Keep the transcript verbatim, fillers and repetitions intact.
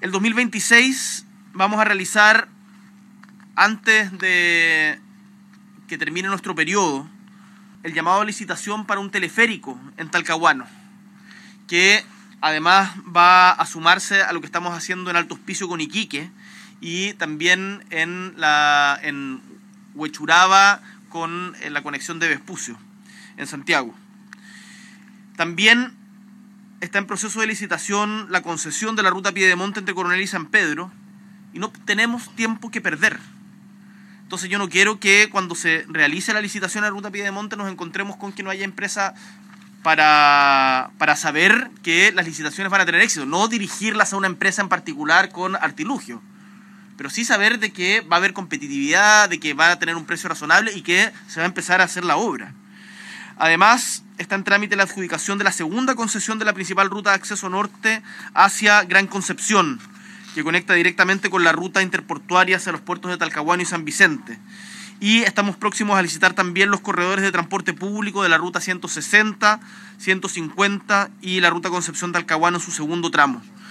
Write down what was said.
El dos mil veintiséis vamos a realizar, antes de que termine nuestro periodo, el llamado a licitación para un teleférico en Talcahuano, que además va a sumarse a lo que estamos haciendo en Alto Hospicio con Iquique y también en, la, en Huechuraba con en la conexión de Vespucio, en Santiago. También está en proceso de licitación la concesión de la ruta Piedemonte entre Coronel y San Pedro, y no tenemos tiempo que perder. Entonces yo no quiero que cuando se realice la licitación de la ruta Piedemonte nos encontremos con que no haya empresa para, para saber que las licitaciones van a tener éxito, no dirigirlas a una empresa en particular con artilugio, pero sí saber de que va a haber competitividad, de que va a tener un precio razonable y que se va a empezar a hacer la obra. Además, está en trámite la adjudicación de la segunda concesión de la principal ruta de acceso norte hacia Gran Concepción, que conecta directamente con la ruta interportuaria hacia los puertos de Talcahuano y San Vicente. Y estamos próximos a licitar también los corredores de transporte público de la ruta ciento sesenta, ciento cincuenta y la ruta Concepción-Talcahuano en su segundo tramo.